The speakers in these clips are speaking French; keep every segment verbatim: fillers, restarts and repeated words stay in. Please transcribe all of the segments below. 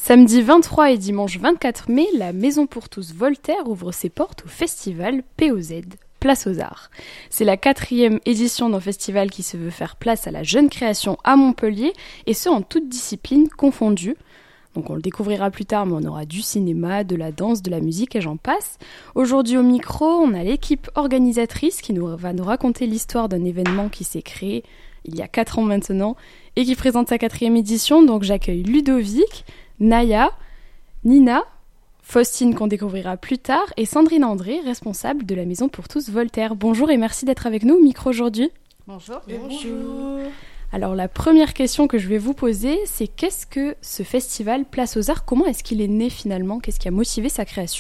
Samedi vingt-trois et dimanche vingt-quatre mai, la Maison pour tous Voltaire ouvre ses portes au festival P O Z, Place aux Arts. C'est la quatrième édition d'un festival qui se veut faire place à la jeune création à Montpellier, et ce en toutes disciplines confondues. Donc on le découvrira plus tard, mais on aura du cinéma, de la danse, de la musique et j'en passe. Aujourd'hui au micro, on a l'équipe organisatrice qui nous, va nous raconter l'histoire d'un événement qui s'est créé il y a quatre ans maintenant et qui présente sa quatrième édition. Donc j'accueille Ludovic, Naya, Nina, Faustine qu'on découvrira plus tard et Sandrine André, responsable de la Maison pour tous Voltaire. Bonjour et merci d'être avec nous au micro aujourd'hui. Bonjour. Et bonjour. Alors la première question que je vais vous poser, c'est qu'est-ce que ce festival Place aux Arts ? Comment est-ce qu'il est né finalement ? Qu'est-ce qui a motivé sa création ?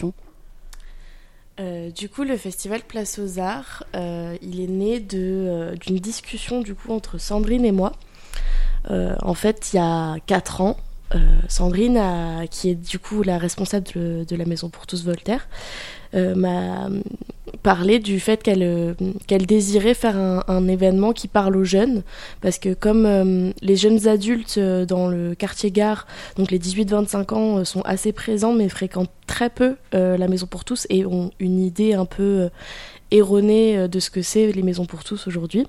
Euh, du coup, le festival Place aux Arts, euh, il est né de, euh, d'une discussion du coup entre Sandrine et moi. Euh, en fait, il y a quatre ans, euh, Sandrine, a, qui est du coup la responsable de, de la Maison pour tous Voltaire, euh, m'a parlé du fait qu'elle, euh, qu'elle désirait faire un, un événement qui parle aux jeunes, parce que comme euh, les jeunes adultes euh, dans le quartier Gare, donc les dix-huit vingt-cinq ans, euh, sont assez présents mais fréquentent très peu euh, la Maison pour tous et ont une idée un peu euh, erronée euh, de ce que c'est les Maisons pour tous aujourd'hui.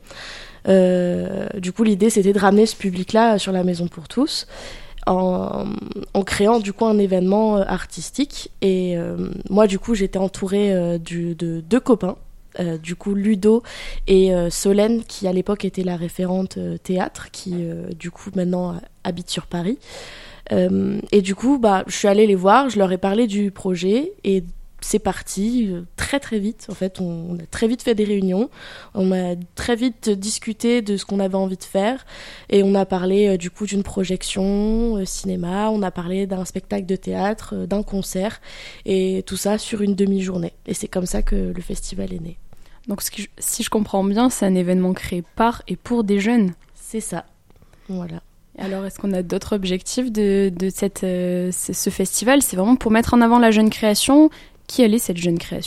Euh, du coup, l'idée c'était de ramener ce public-là sur la Maison pour tous. En, en créant du coup un événement euh, artistique et euh, moi du coup j'étais entourée euh, du, de deux copains euh, du coup Ludo et euh, Solène qui à l'époque était la référente euh, théâtre qui euh, du coup maintenant euh, habite sur Paris euh, et du coup bah, je suis allée les voir, je leur ai parlé du projet et c'est parti euh, très très vite. En fait, on, on a très vite fait des réunions, on a très vite discuté de ce qu'on avait envie de faire et on a parlé euh, du coup d'une projection euh, cinéma, on a parlé d'un spectacle de théâtre, euh, d'un concert et tout ça sur une demi-journée. Et c'est comme ça que le festival est né. Donc ce qui, si je comprends bien, c'est un événement créé par et pour des jeunes. C'est ça, voilà. Alors, est-ce qu'on a d'autres objectifs de, de cette, euh, ce festival ? C'est vraiment pour mettre en avant la jeune création. Qui elle est cette jeune création ?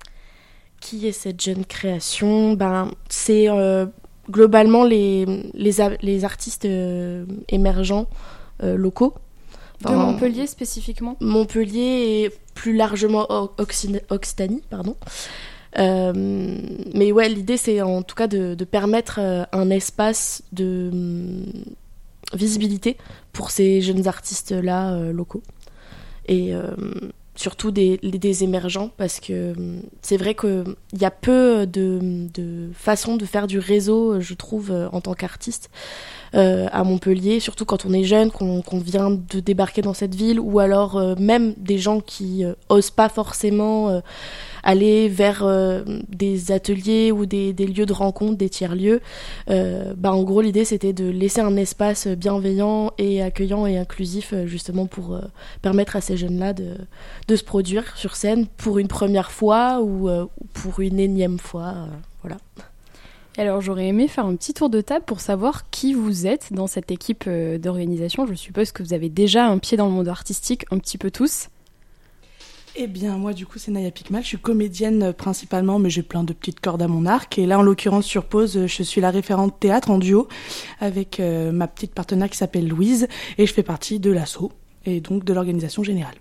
Qui est cette jeune création ? Ben, c'est euh, globalement les, les, a- les artistes euh, émergents euh, locaux. De Enfin, Montpellier spécifiquement ? Montpellier et plus largement Occitanie, Occitanie pardon. Euh, mais ouais, l'idée c'est en tout cas de, de permettre euh, un espace de euh, visibilité pour ces jeunes artistes-là euh, locaux. Et euh, surtout des, des émergents, parce que c'est vrai qu'il y a peu de, de façons de faire du réseau, je trouve, en tant qu'artiste euh, à Montpellier, surtout quand on est jeune, qu'on, qu'on vient de débarquer dans cette ville, ou alors euh, même des gens qui euh, osent pas forcément euh, aller vers euh, des ateliers ou des, des lieux de rencontre, des tiers-lieux. Euh, bah, en gros, l'idée, c'était de laisser un espace bienveillant et accueillant et inclusif, justement pour euh, permettre à ces jeunes-là de, de se produire sur scène pour une première fois ou euh, pour une énième fois. Euh, voilà. Alors, j'aurais aimé faire un petit tour de table pour savoir qui vous êtes dans cette équipe euh, d'organisation. Je suppose que vous avez déjà un pied dans le monde artistique, un petit peu tous. Eh bien, moi, du coup, c'est Naya Picmal. Je suis comédienne euh, principalement, mais j'ai plein de petites cordes à mon arc. Et là, en l'occurrence, sur Pause, euh, je suis la référente théâtre en duo avec euh, ma petite partenaire qui s'appelle Louise. Et je fais partie de l'asso et donc de l'organisation générale.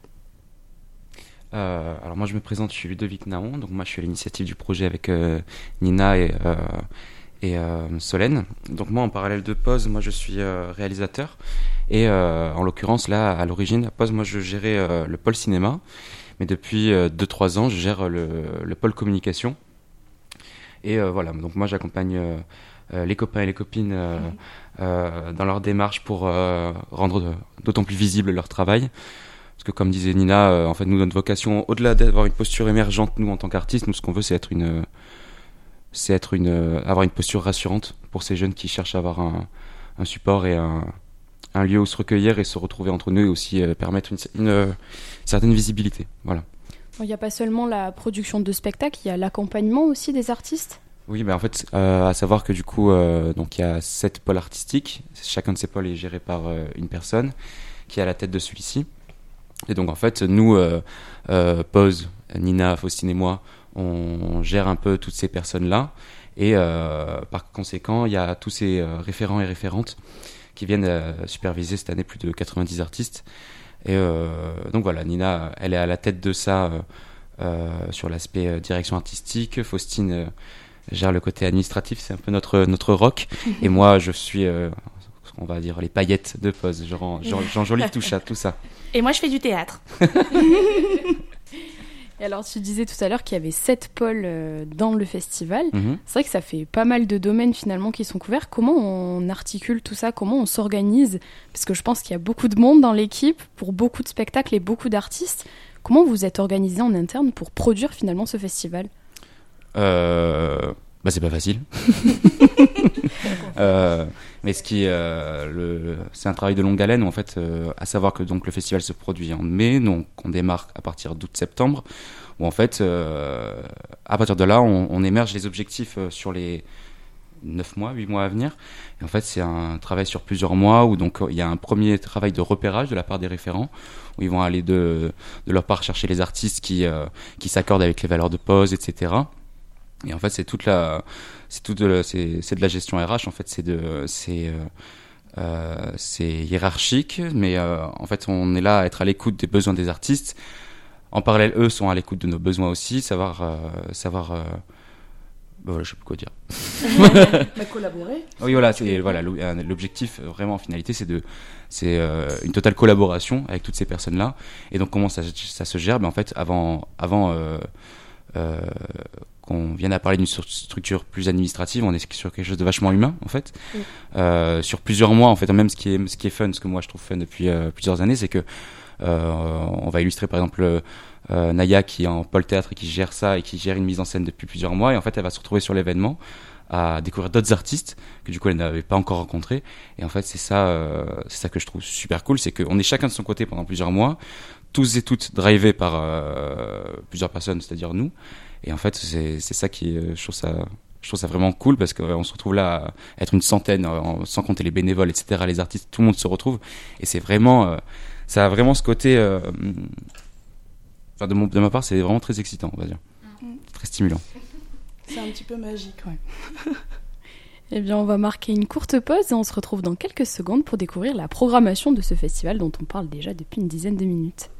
Euh, alors moi, je me présente, je suis Ludovic Naon. Donc moi, je suis à l'initiative du projet avec euh, Nina et, euh, et euh, Solène. Donc moi, en parallèle de Pause, moi, je suis euh, réalisateur. Et euh, en l'occurrence, là, à l'origine, à Pause, moi, je gérais euh, le pôle cinéma. Mais depuis deux à trois ans, je gère le, le pôle communication. Et euh, voilà, donc moi j'accompagne euh, les copains et les copines euh, mmh. euh, dans leur démarche pour euh, rendre d'autant plus visible leur travail. Parce que comme disait Nina, euh, en fait, nous, notre vocation, au-delà d'avoir une posture émergente, nous en tant qu'artistes, nous ce qu'on veut c'est être une, c'est être une, avoir une posture rassurante pour ces jeunes qui cherchent à avoir un, un support et un, un lieu où se recueillir et se retrouver entre nous et aussi euh, permettre une, une, une certaine visibilité. Voilà. Il n'y a pas seulement la production de spectacles, il y a l'accompagnement aussi des artistes ? Oui, ben en fait, euh, à savoir que du coup, euh, donc il y a sept pôles artistiques. Chacun de ces pôles est géré par euh, une personne qui est à la tête de celui-ci. Et donc en fait, nous, euh, euh, Pause, Nina, Faustine et moi, on gère un peu toutes ces personnes-là. Et euh, par conséquent, il y a tous ces euh, référents et référentes qui viennent euh, superviser cette année plus de quatre-vingt-dix artistes Et euh, donc voilà, Nina, elle est à la tête de ça euh, euh, sur l'aspect euh, direction artistique. Faustine euh, gère le côté administratif, c'est un peu notre, notre rock. Et moi, je suis, euh, on va dire, les paillettes de pause. J'enjolie tout ça, tout ça. Et moi, je fais du théâtre. Et alors, tu disais tout à l'heure qu'il y avait sept pôles euh, dans le festival. Mm-hmm. C'est vrai que ça fait pas mal de domaines finalement qui sont couverts. Comment on articule tout ça? Comment on s'organise? Parce que je pense qu'il y a beaucoup de monde dans l'équipe pour beaucoup de spectacles et beaucoup d'artistes. Comment vous êtes organisé en interne pour produire finalement ce festival? euh, bah c'est pas facile. euh, mais ce qui euh, le, c'est un travail de longue haleine, en fait, euh, à savoir que donc le festival se produit en mai, donc on démarre à partir d'août-septembre, où en fait euh, à partir de là on, on émerge les objectifs euh, sur les neuf mois, huit mois à venir. Et en fait c'est un travail sur plusieurs mois où donc il y a un premier travail de repérage de la part des référents, où ils vont aller de, de leur part chercher les artistes qui, euh, qui s'accordent avec les valeurs de pause, et cetera. Et en fait, c'est toute la, c'est toute de, c'est, c'est de la gestion R H. En fait, c'est de, c'est, euh, euh, c'est hiérarchique, mais euh, en fait, on est là à être à l'écoute des besoins des artistes. En parallèle, eux sont à l'écoute de nos besoins aussi, savoir, euh, savoir. Euh, bah, je sais plus quoi dire. Bah, collaborer. Oui, voilà, c'est voilà l'objectif vraiment en finalité, c'est de, c'est euh, une totale collaboration avec toutes ces personnes-là. Et donc, comment ça, ça se gère? Ben en fait, avant, avant. Euh, euh, qu'on vienne à parler d'une structure plus administrative, on est sur quelque chose de vachement humain en fait. Mm. Euh, sur plusieurs mois en fait, même ce qui est ce qui est fun, ce que moi je trouve fun depuis euh, plusieurs années, c'est que euh, on va illustrer par exemple euh, Naya qui est en pôle théâtre et qui gère ça et qui gère une mise en scène depuis plusieurs mois, et en fait elle va se retrouver sur l'événement à découvrir d'autres artistes que du coup elle n'avait pas encore rencontrés, et en fait c'est ça euh, c'est ça que je trouve super cool, c'est qu'on est chacun de son côté pendant plusieurs mois, tous et toutes drivés par euh, plusieurs personnes, c'est-à-dire nous. Et en fait, c'est, c'est ça qui, je trouve ça, je trouve ça vraiment cool, parce qu'on se retrouve là à être une centaine, sans compter les bénévoles, et cetera, les artistes, tout le monde se retrouve. Et c'est vraiment, ça a vraiment ce côté, euh, enfin de, mon, de ma part, c'est vraiment très excitant, on va dire. Mmh. Très stimulant. C'est un petit peu magique, ouais. Eh bien, on va marquer une courte pause et on se retrouve dans quelques secondes pour découvrir la programmation de ce festival dont on parle déjà depuis une dizaine de minutes.